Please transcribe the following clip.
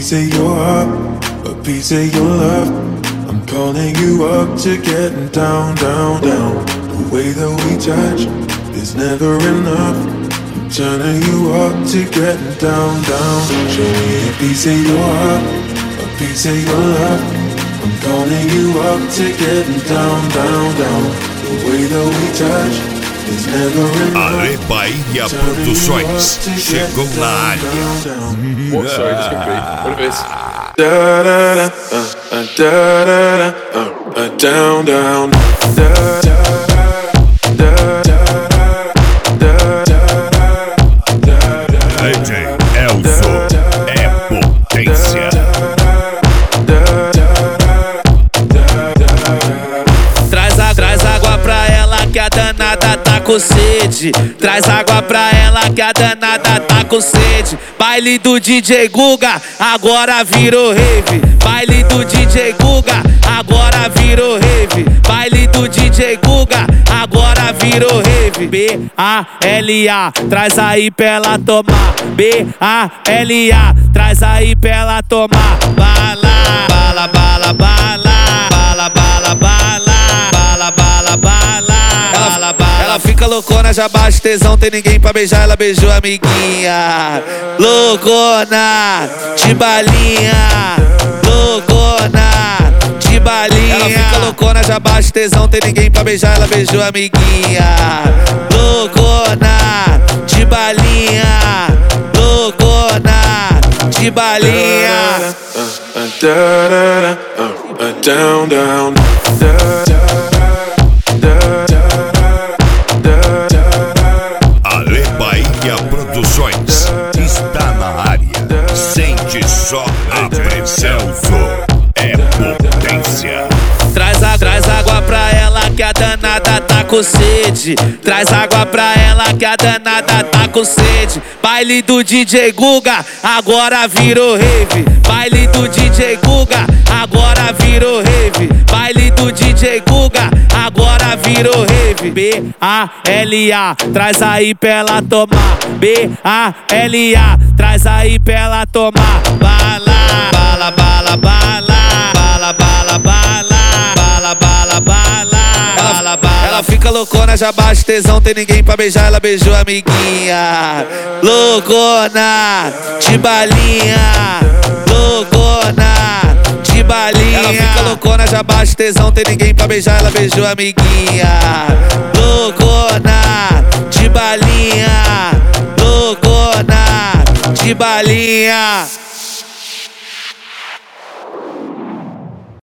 piece of your heart, a piece of your love. I'm calling you up to getting down, down, down. The way that we touch is never enough. I'm turning you up to getting down, down. Show me a piece of your heart, a piece of your love. I'm calling you up to getting down, down, down. The way that we touch is never enough. Ale Bahia Produções chegou na área. Boa sorte, desculpei. Bora ver se. Down, down, DJ Elzo é potência. Traz água pra ela que a danada tá com sede. Traz água pra ela que a danada tá com sede. Baile do DJ Guga, agora virou rave. Baile do DJ Guga, agora virou rave. Baile do DJ Guga, agora virou rave. B-A-L-A, traz aí pra ela tomar. B-A-L-A, traz aí pra ela tomar. Bala, bala, bala, bala. Bala, bala, bala. Bala, bala, bala. Ela fica loucona, já baixa tesão, tem ninguém pra beijar, ela beijou a amiguinha. Loucona, de balinha. Loucona, de balinha. Ela fica loucona, já baixa tesão, tem ninguém pra beijar, ela beijou a amiguinha. Loucona, de balinha. Loucona, de balinha. down, down, Ale Bahia Produções está na área. Sente só a pressão. É potência. Traz água pra ela que a danada tá com sede. Traz água pra ela que a danada tá com sede. Baile do DJ Guga, agora virou rave. Baile do DJ Guga, agora virou rave. Baile do DJ Guga, agora virou rave. B-A-L-A, traz aí pra ela tomar. B-A-L-A, traz aí pra ela tomar. Bala, bala, bala, bala. Bala, bala, bala. Bala, bala, bala. Ela fica loucona, já baixa tesão, tem ninguém pra beijar, ela beijou a amiguinha. Loucona, de balinha. Loucona, de balinha. Ela fica loucona, já baixa tesão, tem ninguém pra beijar, ela beijou a amiguinha. Loucona, de balinha. Loucona, de balinha.